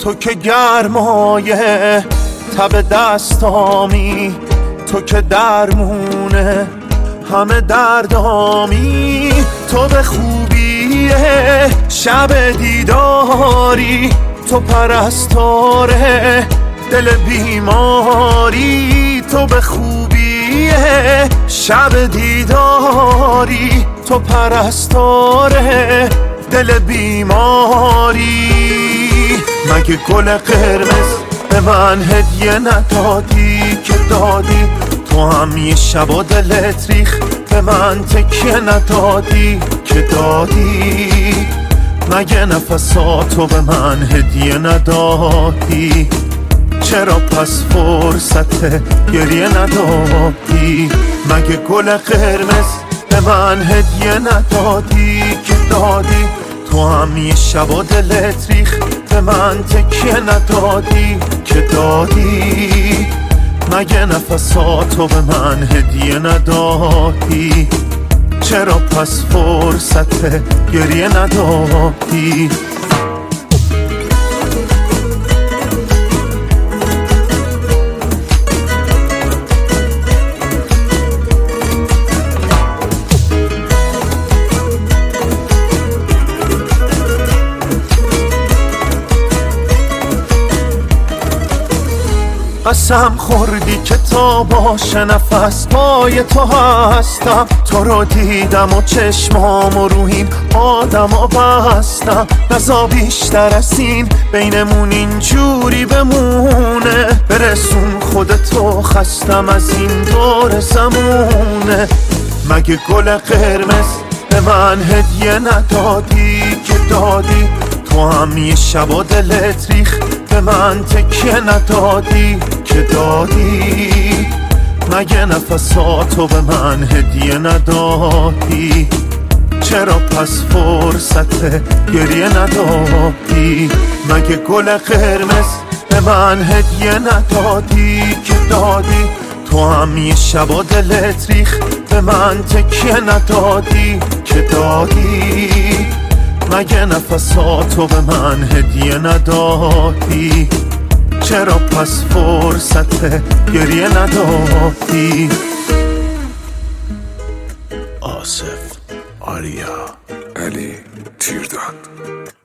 تو که گرمایه تب دستامی، تو که درمونه همه دردامی، تو به خوبی شب دیداری، تو پرستاره دل بیماری، تو به خوبی شب دیداری، تو پرستاره دل بیماری. مگه گل قرمز به من هدیه ندادی که دادی؟ تو هم یه شب و دلت ریخ به من تکیه ندادی که دادی؟ مگه نفساتو به من هدیه ندادی؟ چرا پس فرصت گریه ندادی؟ مگه گل قرمز به من هدیه ندادی که دادی؟ تو هم یه شب و دلت ریخ به من تکیه ندادی که دادی؟ مگه نفساتو به من هدیه ندادی؟ چرا پس فرصت گریه ندادی؟ قسم خوردی که تا باشه نفس پای تو هستم، تو رو دیدم و چشمام رو این آدم بستم. نزا بیشتر از این بینمون اینجوری بمونه، برسون خودتو خستم از این دور زمونه. مگه گل قرمز به من هدیه ندادی که دادی؟ تو هم یه شب و دلت ریخ به من تکیه ندادی که دادی؟ مگه نفساتو به من هدیه ندادی؟ چرا پس فرصت گریه ندادی؟ مگه گل قرمز به من هدیه ندادی که دادی؟ تو هم یه شب و دلت ریخ به من تکیه ندادی که دادی؟ مگه نفساتو به من هدیه ندادی؟ چرا پس فرصت گریه ندادی؟ آصف، آریا، علی تیرداد.